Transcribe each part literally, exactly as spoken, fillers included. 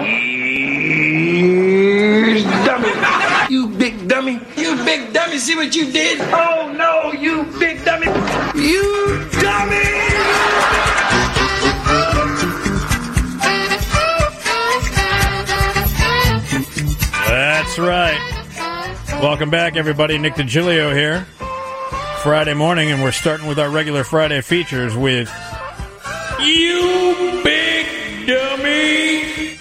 Here's dummy. You big dummy. You big dummy. See what you did? Oh, no, you big dummy. You dummy. That's right. Welcome back, everybody. Nick DiGilio here. Friday morning, and we're starting with our regular Friday features with You Big Dummy.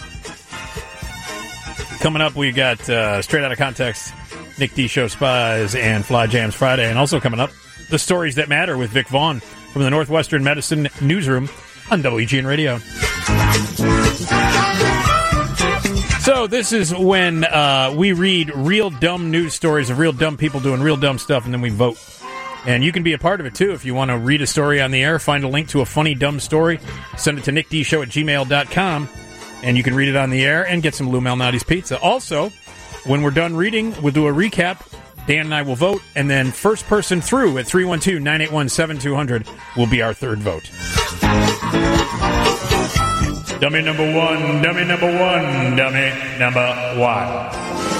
Coming up, we got uh, Straight Outta Context, Nick D Show Spies, and Fly Jams Friday. And also coming up, The Stories That Matter with Vic Vaughn from the Northwestern Medicine Newsroom on W G N Radio. So this is when uh, we read real dumb news stories of real dumb people doing real dumb stuff, and then we vote. And you can be a part of it, too. If you want to read a story on the air, find a link to a funny, dumb story, send it to nick d show at gmail dot com, and you can read it on the air and get some Lou Malnati's pizza. Also, when we're done reading, we'll do a recap. Dan and I will vote, and then first person through at three one two, nine eight one, seven two zero zero will be our third vote. Dummy number one, dummy number one, dummy number one.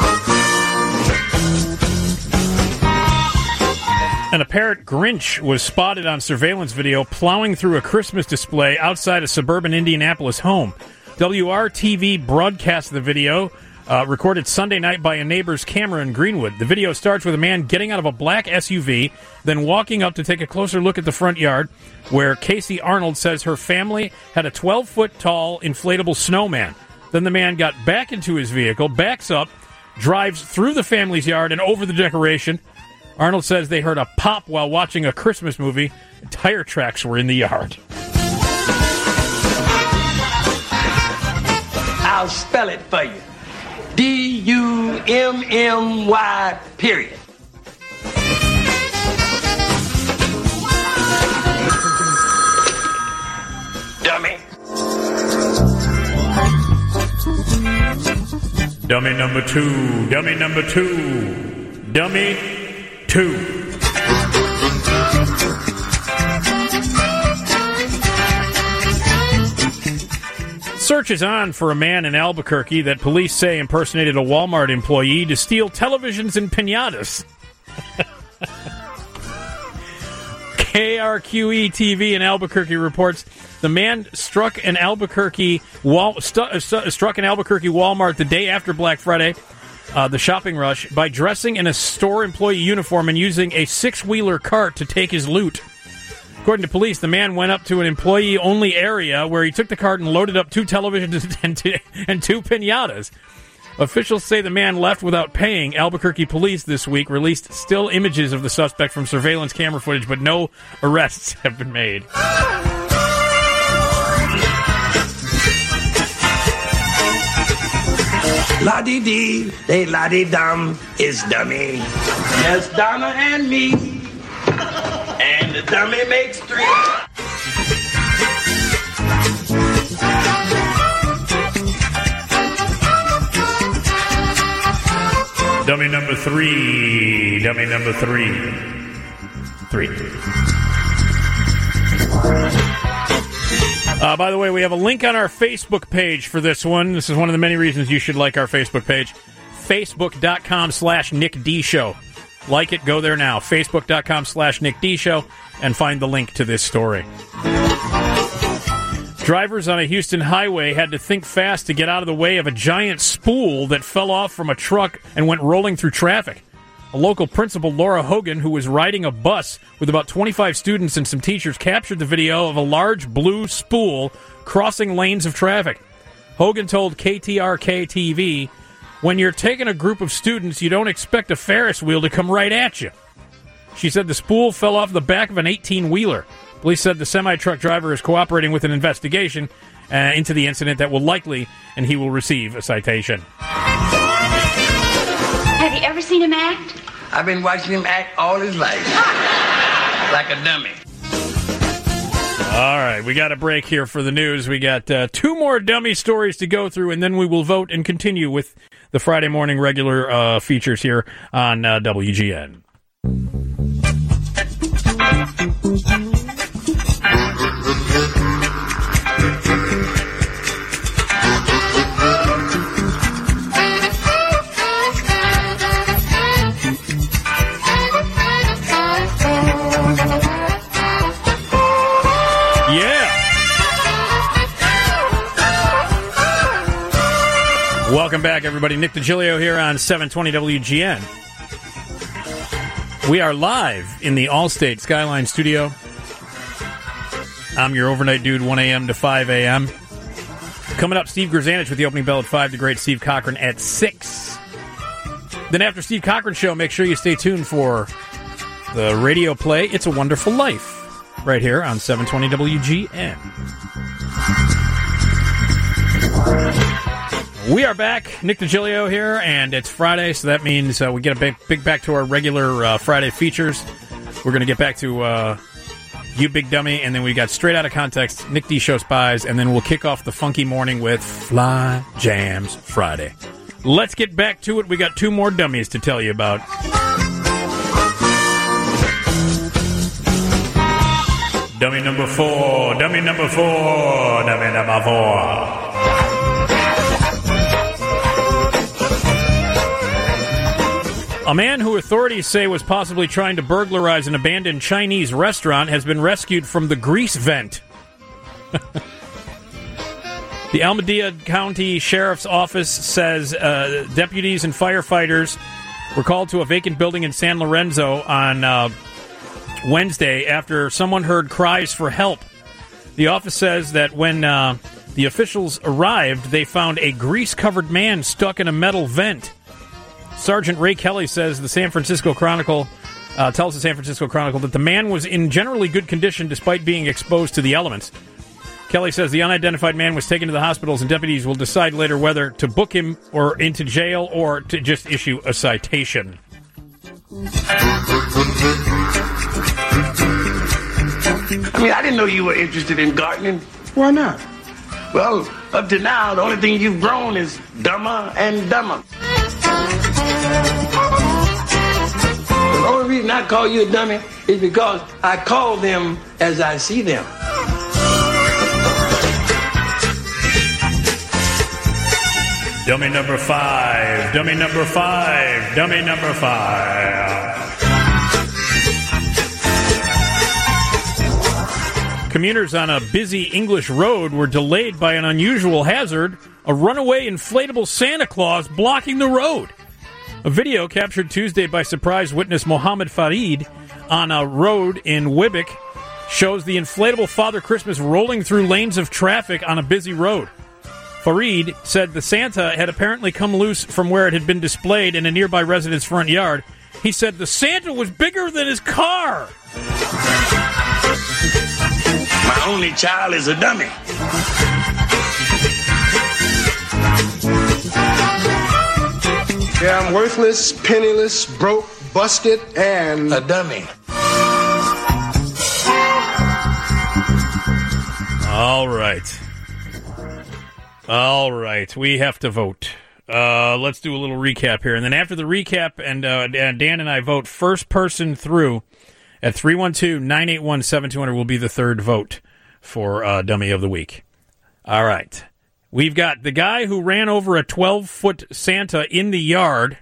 An apparent Grinch was spotted on surveillance video plowing through a Christmas display outside a suburban Indianapolis home. W R T V broadcast the video, uh, recorded Sunday night by a neighbor's camera in Greenwood. The video starts with a man getting out of a black S U V, then walking up to take a closer look at the front yard, where Casey Arnold says her family had a twelve-foot-tall inflatable snowman. Then the man got back into his vehicle, backs up, drives through the family's yard and over the decoration. Arnold says they heard a pop while watching a Christmas movie. Tire tracks were in the yard. I'll spell it for you. D U M M Y period. Dummy. Dummy number two. Dummy number two. Dummy two. Search is on for a man in Albuquerque that police say impersonated a Walmart employee to steal televisions and piñatas. K R Q E T V in Albuquerque reports the man struck an Albuquerque wall, stu- stu- struck an Albuquerque Walmart the day after Black Friday, uh, the shopping rush, by dressing in a store employee uniform and using a six-wheeler cart to take his loot. According to police, the man went up to an employee-only area where he took the cart and loaded up two televisions and two, and two piñatas. Officials say the man left without paying. Albuquerque police this week released still images of the suspect from surveillance camera footage, but no arrests have been made. La-dee-dee, they la-dee-dum is dummy. Yes, Donna and me. And the dummy makes three. Dummy number three. Dummy number three. Three. Uh, by the way, we have a link on our Facebook page for this one. This is one of the many reasons you should like our Facebook page. Facebook.com slash Nick D Show. Like it, go there now. Facebook.com slash Nick D Show and find the link to this story. Drivers on a Houston highway had to think fast to get out of the way of a giant spool that fell off from a truck and went rolling through traffic. A local principal, Laura Hogan, who was riding a bus with about twenty-five students and some teachers, captured the video of a large blue spool crossing lanes of traffic. Hogan told K T R K T V, "When you're taking a group of students, you don't expect a Ferris wheel to come right at you." She said the spool fell off the back of an eighteen-wheeler. Police said the semi-truck driver is cooperating with an investigation uh, into the incident that will likely, and he will receive a citation. Have you ever seen him act? I've been watching him act all his life. Like a dummy. All right, we got a break here for the news. We got uh, two more dummy stories to go through, and then we will vote and continue with the Friday morning regular uh, features here on uh, W G N. Welcome back, everybody. Nick DiGilio here on seven twenty W G N. We are live in the Allstate Skyline studio. I'm your overnight dude, one a.m. to five a.m. Coming up, Steve Grzanich with the opening bell at five, the great Steve Cochran at six. Then after Steve Cochran show, make sure you stay tuned for the radio play It's a Wonderful Life, right here on seven twenty W G N. We are back. Nick DiGilio here, and it's Friday, so that means uh, we get a big, big back to our regular uh, Friday features. We're going to get back to uh, You Big Dummy, and then we got Straight Out of Context, Nick D Show Spies, and then we'll kick off the funky morning with Fly Jams Friday. Let's get back to it. We got two more dummies to tell you about. Dummy number four, dummy number four, dummy number four. A man who authorities say was possibly trying to burglarize an abandoned Chinese restaurant has been rescued from the grease vent. The Alameda County Sheriff's Office says uh, deputies and firefighters were called to a vacant building in San Lorenzo on uh, Wednesday after someone heard cries for help. The office says that when uh, the officials arrived, they found a grease-covered man stuck in a metal vent. Sergeant Ray Kelly says the San Francisco Chronicle uh, tells the San Francisco Chronicle that the man was in generally good condition despite being exposed to the elements. Kelly says the unidentified man was taken to the hospitals, and deputies will decide later whether to book him or into jail or to just issue a citation. I mean, I didn't know you were interested in gardening. Why not? Well, up to now, the only thing you've grown is dumber and dumber. The only reason I call you a dummy is because I call them as I see them. Dummy number five, dummy number five, dummy number five. Commuters on a busy English road were delayed by an unusual hazard, a runaway inflatable Santa Claus blocking the road. A video captured Tuesday by surprise witness Mohammed Farid on a road in Wibbick shows the inflatable Father Christmas rolling through lanes of traffic on a busy road. Farid said the Santa had apparently come loose from where it had been displayed in a nearby resident's front yard. He said the Santa was bigger than his car. My only child is a dummy. Yeah, I'm worthless, penniless, broke, busted, and a dummy. All right. All right. We have to vote. Uh, let's do a little recap here. And then after the recap, and uh, Dan and I vote first person through at three one two, nine eight one, seven two zero zero will be the third vote for uh, Dummy of the Week. All right. We've got the guy who ran over a twelve-foot Santa in the yard.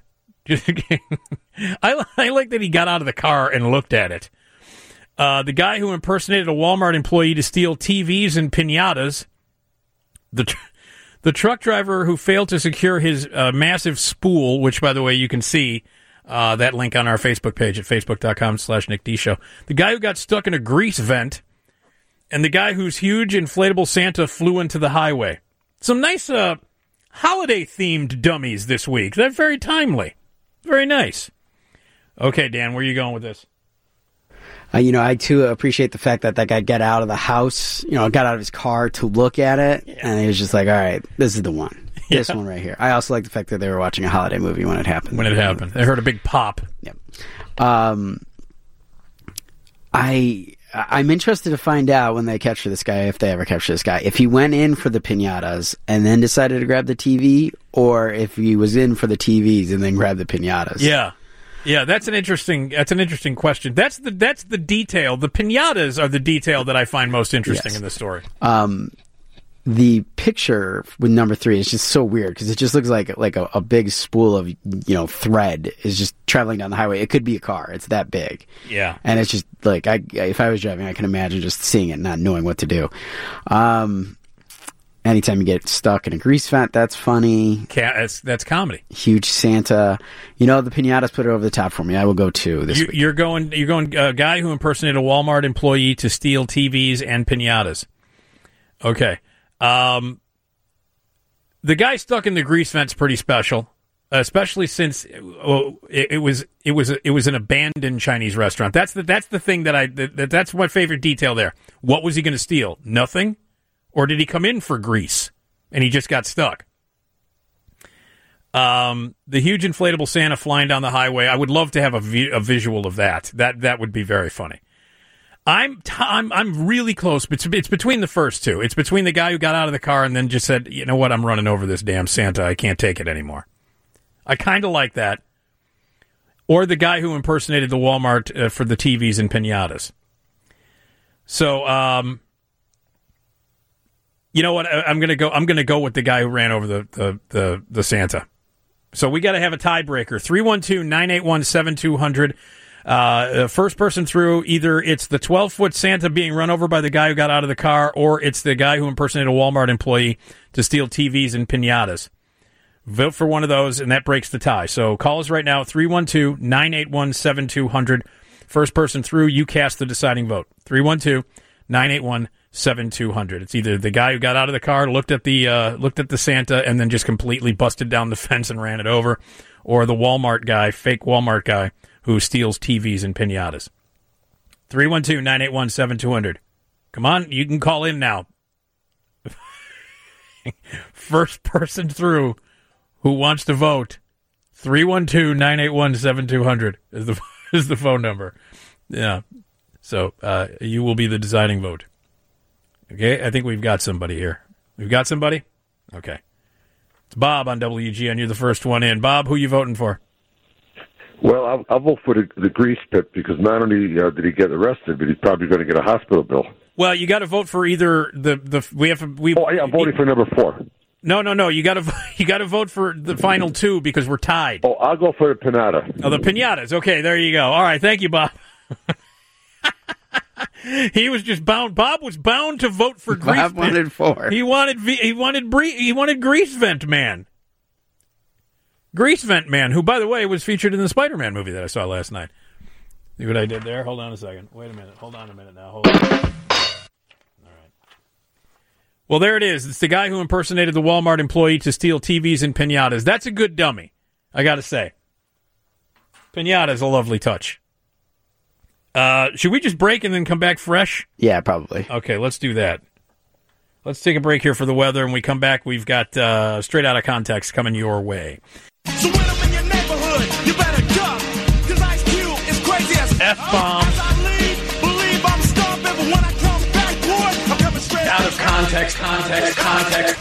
I, I like that he got out of the car and looked at it. Uh, the guy who impersonated a Walmart employee to steal T Vs and piñatas. The tr- the truck driver who failed to secure his uh, massive spool, which, by the way, you can see uh, that link on our Facebook page at facebook.com slash Nick D Show. The guy who got stuck in a grease vent. And the guy whose huge inflatable Santa flew into the highway. Some nice uh, holiday-themed dummies this week. They're very timely. Very nice. Okay, Dan, where are you going with this? Uh, you know, I, too, appreciate the fact that that guy got out of the house, you know, got out of his car to look at it, yeah. And he was just like, all right, this is the one. Yeah. This one right here. I also like the fact that they were watching a holiday movie when it happened. When it happened. They heard a big pop. Yep. Um, I... I'm interested to find out when they capture this guy, if they ever capture this guy, if he went in for the piñatas and then decided to grab the T V, or if he was in for the T Vs and then grabbed the piñatas. Yeah, yeah, that's an interesting. That's an interesting question. That's the that's the detail. The piñatas are the detail that I find most interesting yes. in this story. Um, the picture with number three is just so weird because it just looks like like a, a big spool of, you know, thread is just traveling down the highway. It could be a car. It's that big. Yeah. And it's just like, I if I was driving, I can imagine just seeing it and not knowing what to do. Um, anytime you get stuck in a grease vent, that's funny. Ca- that's, that's comedy. Huge Santa. You know, the piñatas put it over the top for me. I will go two this you, week. You're going, you're going, a guy who impersonated a Walmart employee to steal T Vs and piñatas. Okay. Um, the guy stuck in the grease vent's pretty special. Especially since well, it, it was it was it was an abandoned Chinese restaurant. That's the that's the thing that I that, that's my favorite detail there. What was he going to steal? Nothing, or did he come in for grease and he just got stuck? Um, the huge inflatable Santa flying down the highway. I would love to have a, vi- a visual of that. That that would be very funny. I'm t- I'm I'm really close. But it's, it's between the first two. It's between the guy who got out of the car and then just said, "You know what? I'm running over this damn Santa. I can't take it anymore." I kind of like that. Or the guy who impersonated the Walmart uh, for the T Vs and piñatas. So, um, you know what? I, I'm gonna go. I'm gonna go with the guy who ran over the the the, the Santa. So we got to have a tiebreaker. three one two, nine eight one, seven two zero zero. Uh, first person through, either it's the twelve-foot Santa being run over by the guy who got out of the car, or it's the guy who impersonated a Walmart employee to steal T Vs and piñatas. Vote for one of those, and that breaks the tie. So call us right now, three one two, nine eight one, seven two zero zero. First person through, you cast the deciding vote. three one two, nine eight one, seven two zero zero. It's either the guy who got out of the car, looked at the uh, looked at the Santa, and then just completely busted down the fence and ran it over, or the Walmart guy, fake Walmart guy, who steals T Vs and piñatas. three one two, nine eight one, seven two zero zero. Come on, you can call in now. First person through who wants to vote, three one two, nine eight one, seven two zero zero is the is the phone number. Yeah. So uh, you will be the deciding vote. Okay, I think we've got somebody here. We've got somebody? Okay. It's Bob on W G N. You're the first one in. Bob, who you voting for? Well, I'll, I'll vote for the, the grease pit because not only uh, did he get arrested, but he's probably going to get a hospital bill. Well, you got to vote for either the the we have we. Oh, yeah, I'm voting for number four. No, no, no. You got to you got to vote for the final two because we're tied. Oh, I'll go for the pinata. Oh, the piñatas. Okay, there you go. All right, thank you, Bob. He was just bound. Bob was bound to vote for Grease. Bob wanted four. He wanted he wanted he wanted Grease Vent Man. Grease Vent Man, who, by the way, was featured in the Spider-Man movie that I saw last night. See what I did there? Hold on a second. Wait a minute. Hold on a minute now. Hold on. Well, there it is. It's the guy who impersonated the Walmart employee to steal T Vs and piñatas. That's a good dummy, I got to say. Piñata's a lovely touch. Uh, should we just break and then come back fresh? Yeah, probably. Okay, let's do that. Let's take a break here for the weather, and we come back. We've got uh, Straight Outta Context coming your way. So when I'm in your neighborhood, you better duck, because Ice Cube is crazy as F-bomb. As I leave, believe I'm stomping, but when I come back, boy, I'm coming straight Out of context, context, context.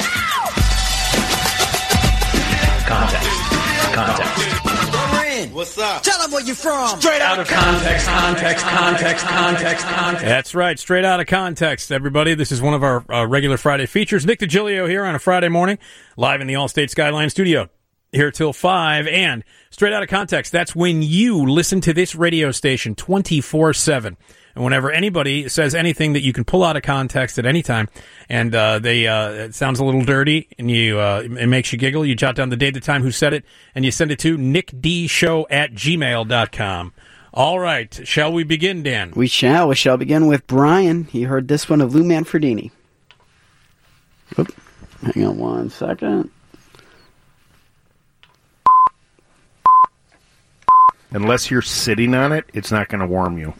Context, context. What's up? Tell them where you're from. Straight out of context, context, context, context, context. That's right, straight out of context, everybody. This is one of our uh, regular Friday features. Nick DiGilio here on a Friday morning, live in the Allstate Skyline studio. Here till five, and straight out of context, that's when you listen to this radio station twenty-four seven. And whenever anybody says anything that you can pull out of context at any time, and uh, they uh, it sounds a little dirty, and you uh, it makes you giggle, you jot down the date, the time, who said it, and you send it to nickdshow at gmail dot com. All right, shall we begin, Dan? We shall. We shall begin with Brian. He heard this one of Lou Manfredini. Oop. Hang on one second. Unless you're sitting on it, it's not going to warm you.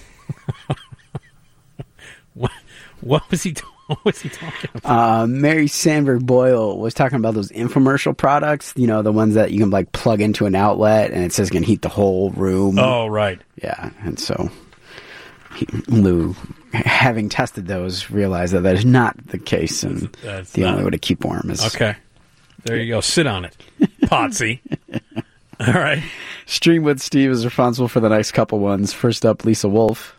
what, what was he? What was he talking about? Uh, Mary Sandberg Boyle was talking about those infomercial products. You know, the ones that you can like plug into an outlet and it says it can heat the whole room. Oh, right. Yeah, and so he, Lou, having tested those, realized that that is not the case, and that's, that's the not. only way to keep warm is okay. There you go. Sit on it, Potsy. All right. Streamwood Steve is responsible for the next couple ones. First up, Lisa Wolf.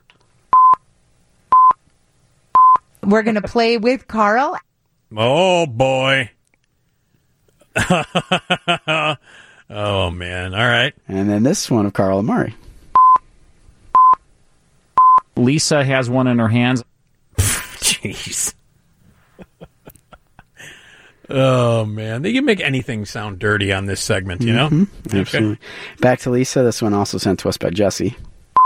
We're going to play with Carl. Oh, boy. Oh, man. All right. And then this one of Carl and Murray. Lisa has one in her hands. Jeez. Oh, man. They can make anything sound dirty on this segment, you know? Mm-hmm. Absolutely. Okay. Back to Lisa. This one also sent to us by Jesse.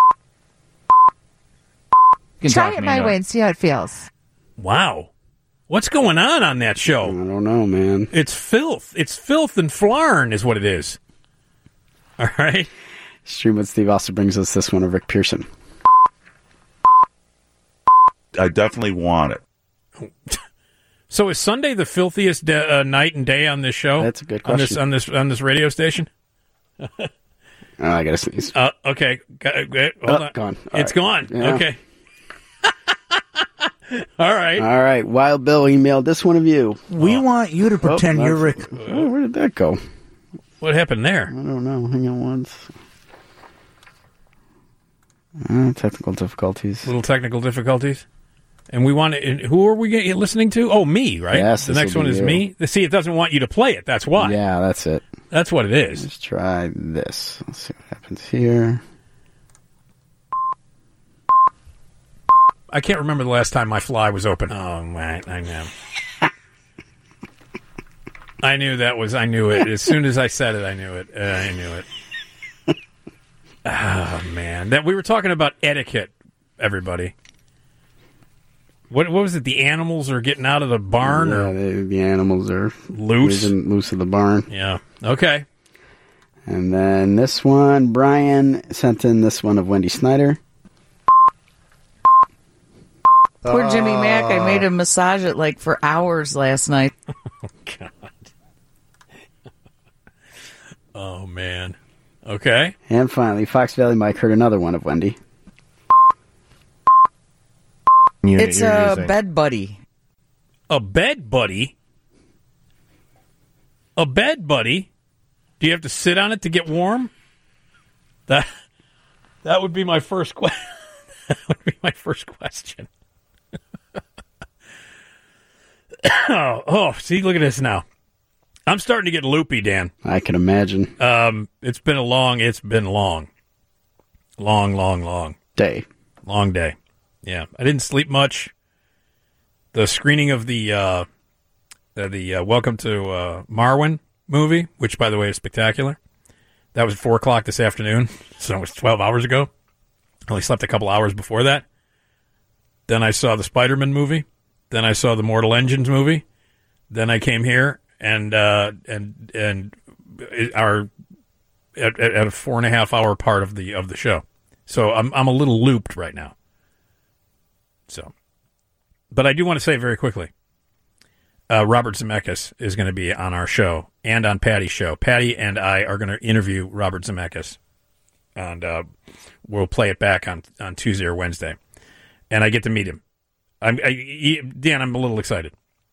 Try it my way and see how it feels. Wow. What's going on on that show? I don't know, man. It's filth. It's filth and flarn is what it is. All right? Stream with Steve also brings us this one of Rick Pearson. I definitely want it. So is Sunday the filthiest de- uh, night and day on this show? That's a good question. On this on this on this radio station. Oh, I gotta sneeze. Uh, okay, Got, uh, hold oh, on. Gone. All it's right. gone. Yeah. Okay. All right. All right. Wild Bill emailed this one of you. We oh. want you to pretend oh, you're Rick. Oh, where did that go? What happened there? I don't know. Hang on once. Uh, technical difficulties. Little technical difficulties. And we want to, who are we getting, listening to? Oh, me, right? Yes. The next one is you. me. See, it doesn't want you to play it. That's why. Yeah, that's it. That's what it is. Let's try this. Let's see what happens here. I can't remember the last time my fly was open. Oh, right. I know. I knew that was, I knew it. As soon as I said it, I knew it. Uh, I knew it. Oh, man. That we were talking about etiquette, everybody. What what was it? The animals are getting out of the barn? Yeah, or the, the animals are loose? Loose of the barn. Yeah. Okay. And then this one, Brian sent in this one of Wendy Snyder. Poor Jimmy uh, Mack. I made him massage it like for hours last night. Oh, God. Oh, man. Okay. And finally, Fox Valley Mike heard another one of Wendy. Unit it's a using. bed buddy. A bed buddy? A bed buddy? Do you have to sit on it to get warm? That that would be my first question. That would be my first question. oh, oh, see, look at this now. I'm starting to get loopy, Dan. I can imagine. Um, it's been a long, it's been long. Long, long, long. Day. Long day. Yeah, I didn't sleep much. The screening of the uh, the, the uh, Welcome to uh, Marwen movie, which, by the way, is spectacular. That was at four o'clock this afternoon, so it was twelve hours ago. I only slept a couple hours before that. Then I saw the Spider-Man movie. Then I saw the Mortal Engines movie. Then I came here and uh, and and our at, at a four and a half hour part of the of the show. So I'm I'm a little looped right now. So, but I do want to say very quickly, uh, Robert Zemeckis is going to be on our show and on Patty's show. Patty and I are going to interview Robert Zemeckis, and uh, we'll play it back on, on Tuesday or Wednesday. And I get to meet him. I'm I, he, Dan. I'm a little excited,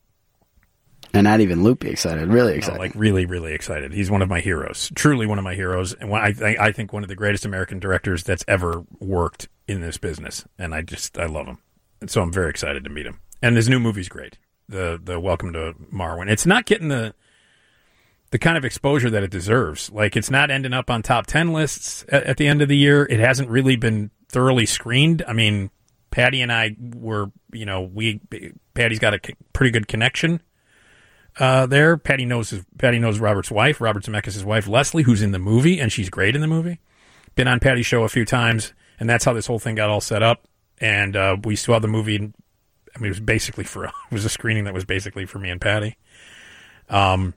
and not even loopy excited. Really excited, no, like really, really excited. He's one of my heroes, truly one of my heroes, and one, I think I think one of the greatest American directors that's ever worked in this business. And I just I love him. And so I'm very excited to meet him. And his new movie's great. The the Welcome to Marwen. It's not getting the the kind of exposure that it deserves. Like, it's not ending up on top ten lists at, at the end of the year. It hasn't really been thoroughly screened. I mean, Patty and I were, you know, we Patty's got a pretty good connection uh, there. Patty knows his, Patty knows Robert's wife, Robert Zemeckis' wife, Leslie, who's in the movie, and she's great in the movie. Been on Patty's show a few times, and that's how this whole thing got all set up. And uh, we saw the movie. I mean, it was basically for it was a screening that was basically for me and Patty. Um,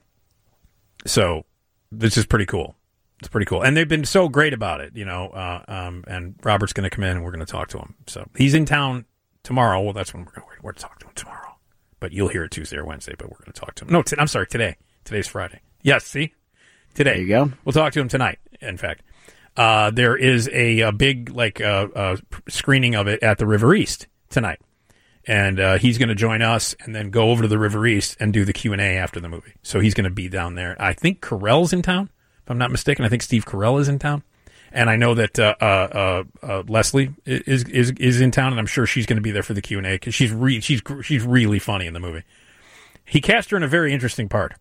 so this is pretty cool. It's pretty cool, and they've been so great about it, you know. Uh, um, and Robert's going to come in, and we're going to talk to him. So he's in town tomorrow. Well, that's when we're going to we're to talk to him tomorrow. But you'll hear it Tuesday or Wednesday. But we're going to talk to him. No, t- I'm sorry, today. Today's Friday. Yes, see, today. There you go. We'll talk to him tonight. In fact. Uh, there is a, a big like uh, uh, screening of it at the River East tonight, and uh, he's going to join us and then go over to the River East and do the Q and A after the movie. So he's going to be down there. I think Carell's in town, if I'm not mistaken. I think Steve Carell is in town, and I know that uh, uh, uh, Leslie is is is in town, and I'm sure she's going to be there for the Q and A because she's re- she's she's really funny in the movie. He cast her in a very interesting part.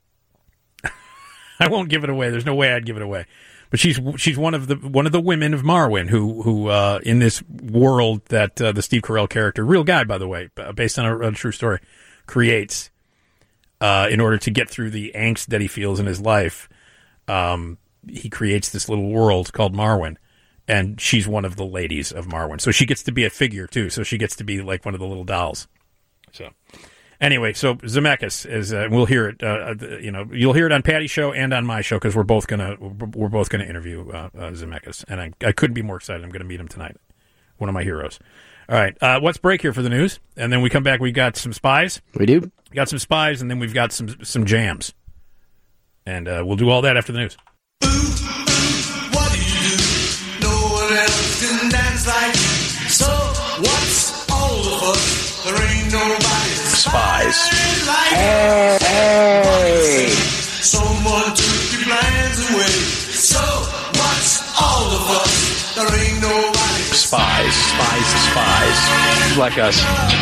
I won't give it away. There's no way I'd give it away. But she's she's one of the one of the women of Marwen who who uh, in this world that uh, the Steve Carell character, real guy by the way, based on a, a true story, creates. uh, in order to get through the angst that he feels in his life, um, he creates this little world called Marwen. And she's one of the ladies of Marwen. So she gets to be a figure, too. So she gets to be like one of the little dolls. So anyway, so Zemeckis is, uh, we'll hear it, uh, you know, you'll hear it on Patty's show and on my show because we're both going to, we're both going to interview uh, uh, Zemeckis. And I, I couldn't be more excited. I'm going to meet him tonight. One of my heroes. All right. Uh, let's break here for the news. And then we come back. We got some spies. We do. We got some spies. And then we've got some, some jams. And uh, we'll do all that after the news. Can dance like so. What's all of us? There ain't nobody. Spies. Like hey, hey. Someone took your plans away. So what's all of us? There ain't nobody. Spies. Spies. Spies. Like us.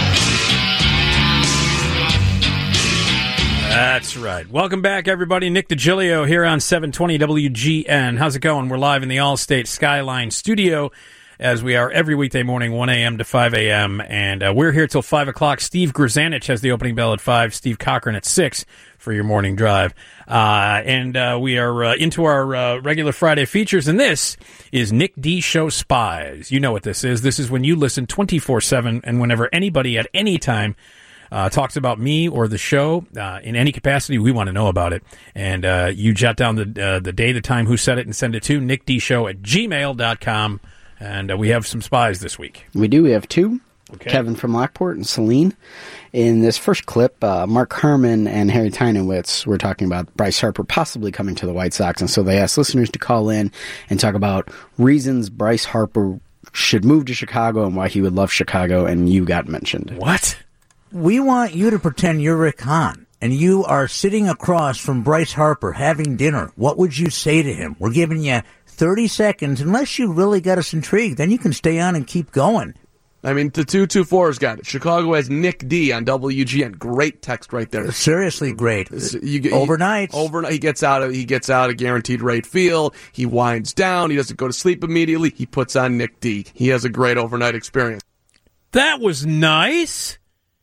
That's right. Welcome back, everybody. Nick DiGilio here on seven twenty W G N. How's it going? We're live in the Allstate Skyline studio, as we are every weekday morning, one a.m. to five a.m., and uh, we're here till five o'clock. Steve Grzanich has the opening bell at five, Steve Cochran at six for your morning drive. Uh, and uh, we are uh, into our uh, regular Friday features, and this is Nick D. Show Spies. You know what this is. This is when you listen twenty-four seven, and whenever anybody at any time Uh, talks about me or the show uh, in any capacity, we want to know about it. And uh, you jot down the uh, the day, the time, who said it, and send it to nickdshow at gmail dot com. And uh, we have some spies this week. We do. We have two. Okay. Kevin from Lockport and Celine. In this first clip, uh, Mark Herman and Harry Tynowitz were talking about Bryce Harper possibly coming to the White Sox. And so they asked listeners to call in and talk about reasons Bryce Harper should move to Chicago and why he would love Chicago. And you got mentioned. What? We want you to pretend you're Rick Hahn, and you are sitting across from Bryce Harper having dinner. What would you say to him? We're giving you thirty seconds. Unless you really got us intrigued, then you can stay on and keep going. I mean, the two two four's got it. Chicago has Nick D on W G N. Great text right there. Seriously great. You, he, Overnight. Overnight, he gets out of he gets out a guaranteed rate feel. He winds down. He doesn't go to sleep immediately. He puts on Nick D. He has a great overnight experience. That was nice.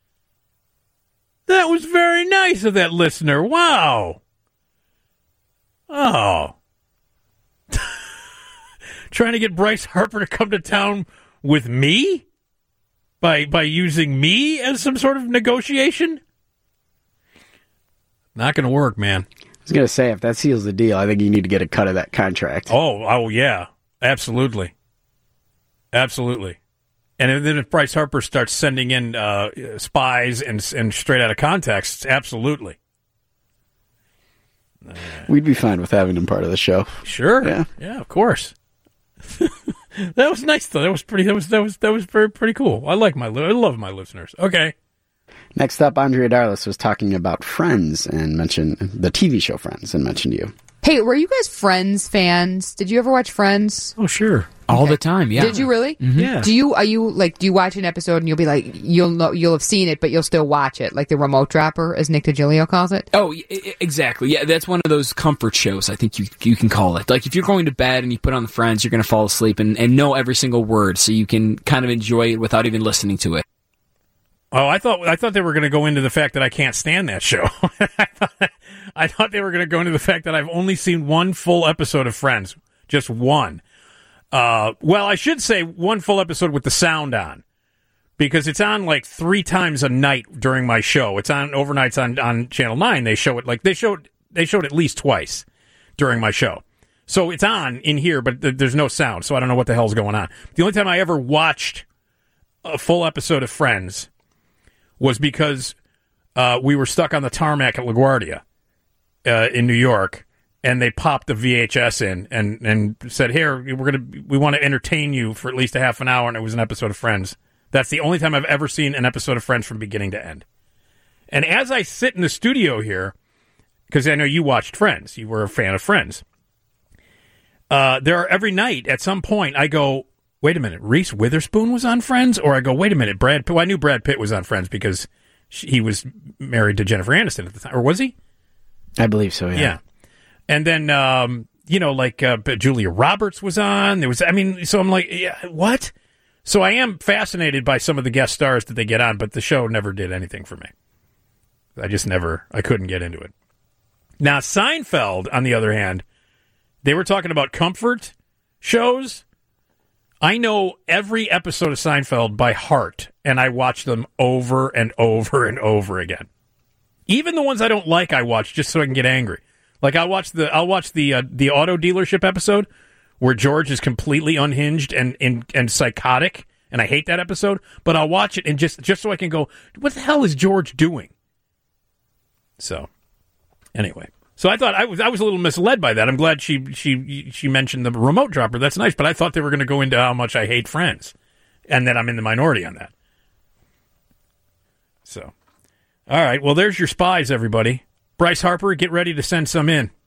That was very nice of that listener. Wow. Oh. Trying to get Bryce Harper to come to town with me? By by using me as some sort of negotiation? Not going to work, man. I was going to say, if that seals the deal, I think you need to get a cut of that contract. Oh, oh yeah. Absolutely. Absolutely. And then if Bryce Harper starts sending in uh, spies and and straight out of context, absolutely. Uh, We'd be fine with having him part of the show. Sure. Yeah. Yeah, of course. That was nice though. That was pretty that was that was that was very pretty cool. I like my I love my listeners. Okay. Next up, Andrea Darlis was talking about Friends and mentioned the T V show Friends and mentioned you. Hey, were you guys Friends fans? Did you ever watch Friends? Oh, sure. All the time, yeah. Did you really? Mm-hmm. Yeah. Do you are you like do you watch an episode and you'll be like you'll know you'll have seen it but you'll still watch it like the remote dropper as Nick DiGilio calls it? Oh, exactly. Yeah, that's one of those comfort shows I think you you can call it. Like if you're going to bed and you put on the Friends, you're going to fall asleep and, and know every single word so you can kind of enjoy it without even listening to it. Oh, I thought I thought they were going to go into the fact that I can't stand that show. I, thought, I thought they were going to go into the fact that I've only seen one full episode of Friends, just one. Uh, well, I should say one full episode with the sound on, because it's on like three times a night during my show. It's on overnights on, on Channel Nine. They show it like they showed they showed at least twice during my show. So it's on in here, but th- there's no sound, so I don't know what the hell's going on. The only time I ever watched a full episode of Friends was because uh, we were stuck on the tarmac at LaGuardia uh, in New York, and they popped the V H S in and, and said, "Here, we're gonna we want to entertain you for at least a half an hour," and it was an episode of Friends. That's the only time I've ever seen an episode of Friends from beginning to end. And as I sit in the studio here, because I know you watched Friends, you were a fan of Friends. Uh, there are every night at some point I go, wait a minute, Reese Witherspoon was on Friends? Or I go, wait a minute, Brad Pitt. Well, I knew Brad Pitt was on Friends because she, he was married to Jennifer Aniston at the time. Or was he? I believe so, yeah. Yeah. And then, um, you know, like uh, Julia Roberts was on. There was, I mean, so I'm like, yeah, what? So I am fascinated by some of the guest stars that they get on, but the show never did anything for me. I just never, I couldn't get into it. Now, Seinfeld, on the other hand, they were talking about comfort shows. I know every episode of Seinfeld by heart, and I watch them over and over and over again. Even the ones I don't like, I watch just so I can get angry. Like I'll watch the I'll watch the uh, the auto dealership episode where George is completely unhinged and, and and psychotic, and I hate that episode. But I'll watch it and just just so I can go, what the hell is George doing? So, anyway, so I thought I was I was a little misled by that. I'm glad she she she mentioned the remote dropper. That's nice, but I thought they were going to go into how much I hate Friends, and that I'm in the minority on that. So, all right, well, there's your spies, everybody. Bryce Harper, get ready to send some in.